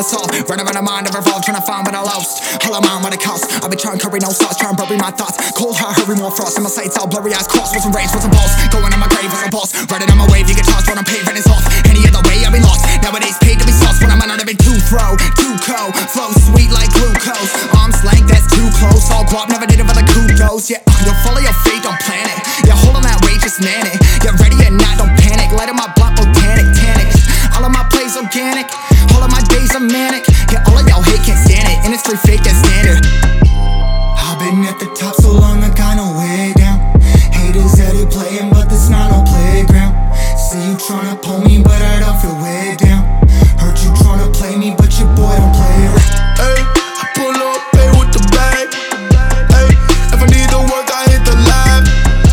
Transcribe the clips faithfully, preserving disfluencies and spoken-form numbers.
trying to solve. Running around the mind to revolve, trying to find what I lost. All I'm on what it costs. I've been trying to curry no sauce, trying to bury my thoughts. Cold heart, hurry, more frost. In my sights, all blurry eyes cross. With some rage, with some balls. Going on my grave with some balls. Riding on my wave, you can toss when I'm paving it's off. Any other way, I'll be lost. Nowadays, paid to be sauce. When I'm on, I've been too throw, too cold. Flow sweet like glucose. Arms length, that's too close. All guap, never did it for the kudos. Yeah, you'll follow your fate, don't plan it. You're holding that weight, just man it. You're ready or not, don't panic. Light up my block, botanic, tannic. All of my plays organic. All of my days are manic. Yeah, all of y'all hate, can't stand it. Industry fake, that's standard. I've been at the top so long, I got no way down. Haters that they playing, but this not no playground. See you tryna pull me, but I don't feel way down. Heard you tryna play me, but your boy don't play around. Hey, I pull up, pay with the bag. Hey, if I need to work, I hit the line.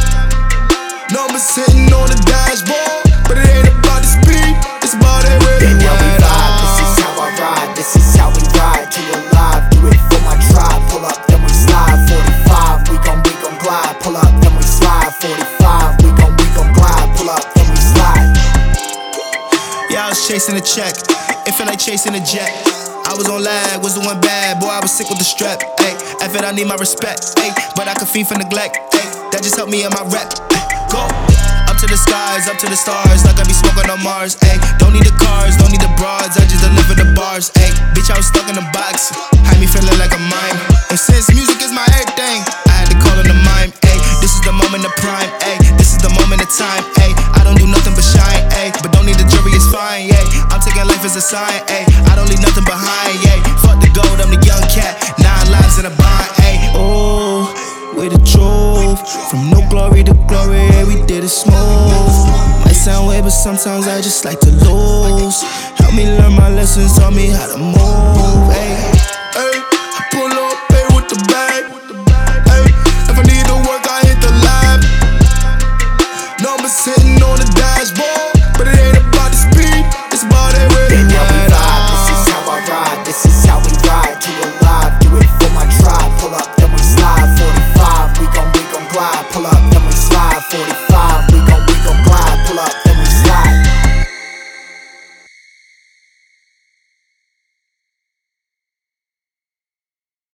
Numbers sitting on the dashboard, but it ain't about the speed, it's about that way Then you how we ride. vibe, this is how I ride, this is how we ride. To alive, do it for my tribe. Pull up, then we slide. Forty-five, we gon' we gon' glide. Pull up, then we slide. Forty-five, we gon' we gon' glide. Pull up, then we slide. Yeah, I was chasing a check, it felt like chasing a jet. I was on lag, was doing bad, boy I was sick with the strep. Ayy, F it, I need my respect, ayy, but I can fiend for neglect. Ayy, that just helped me in my rep. Ay, go up to the skies, up to the stars, like I be smoking on Mars. Ayy, don't need the cars, don't need the broads, I just deliver the bars. Ayy, bitch I was stuck in a box, had me feeling like a mime. And since music is my everything, I had to call in the mime. Ayy, this is the moment of prime. Ayy, this is the moment of time. Ayy, I don't do nothing but shine. Ayy, but don't need the jury, it's fine. Yeah, I'm taking life as a sign. Ayy, I don't leave nothing behind. Yeah, fuck the gold, I'm the young cat. Nine lives in a bind. Ayy, oh, we the truth. From no glory to glory, yeah, we did it smooth. Might sound weird, but sometimes I just like to lose. Help me learn my lessons, taught me how to move. Ayy.